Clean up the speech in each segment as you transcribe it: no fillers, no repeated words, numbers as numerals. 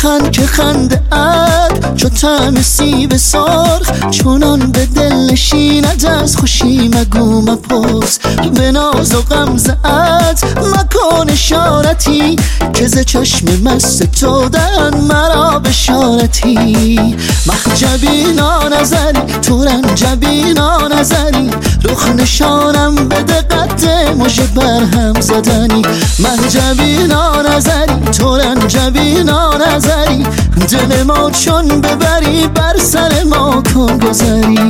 بخند که خنده ات چو طعم سیب سرخ، چونان به دل نشیند از خوشی مگو مپرس. به ناز و غمزه ات مکن اشارتی، که ز چشم مست تو دهن مرا بشارتی. محجبینا نظری تو رنجبینا نظری، رخ نشانم به دقت مژه برهم زدنی. محجبینا نظری تو رنجبینا نظری، دل ما چون ببری بر سر ما کن گذری.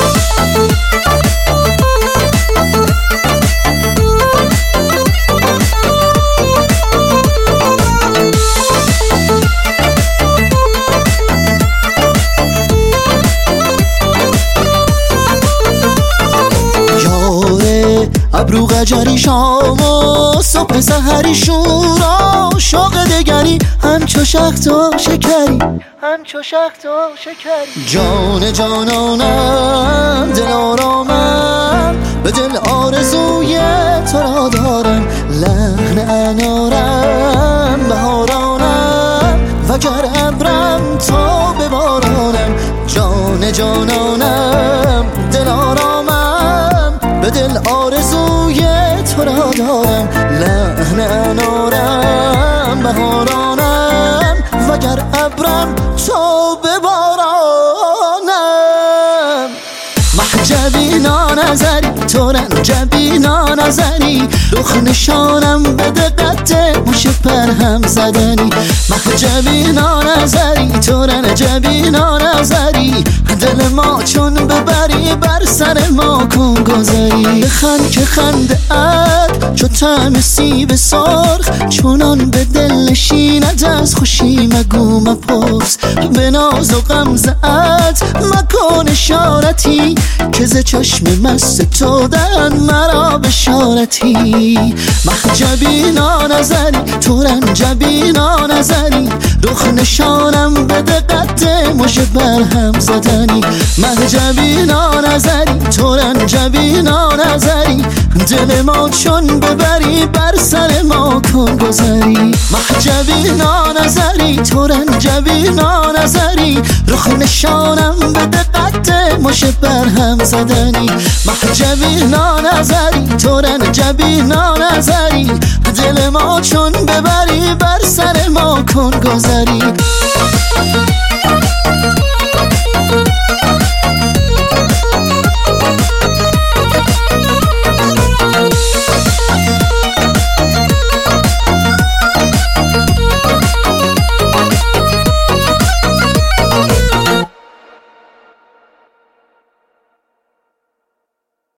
ابرو قجری شام و صبح سحری شورا، شوق دگری همچو شخت و شکری، همچو شخت و شکری. جان جانانم دل آرامم، به دل آرزوی تو را دارم. لحن انارم بهارانم، وگر ابرم تو ببارانم. جان جانانم دل آرامم، به دل آرزوی تو را دارم. لحن انارم بهارانم، وگر ابرم تو ببارانم. محجبینا نظری تو رنجبینا نظری، رخ نشانم به دقت مژه برهم زدنی. محجبینا نظری تو رنجبینا نظری، دل ما چون ببری بر سر ما کن گذری. بخند که خنده ات چو طعم سیب سرخ، چونان به دل نشیند از خوشی مگو مپرس. به ناز و غمزه ات مکن اشارتی، که ز چشم مست تو دهن مرا بشارتی. محجبینا نظری تو رنجبینا نظری، رخ نشانم به دقت مژه برهم زدنی. محجبینا نظری تو رنجبینا نظری، دل ما چون ببری بر سر ما کن گذری. محجبینا نظری تو رنجبینا نظری، رخ نشانم به دقت مژه برهم زدنی. محجبینا نظری تو رنجبینا نظری، دل ما چون ببری بر سر ما کن گذری.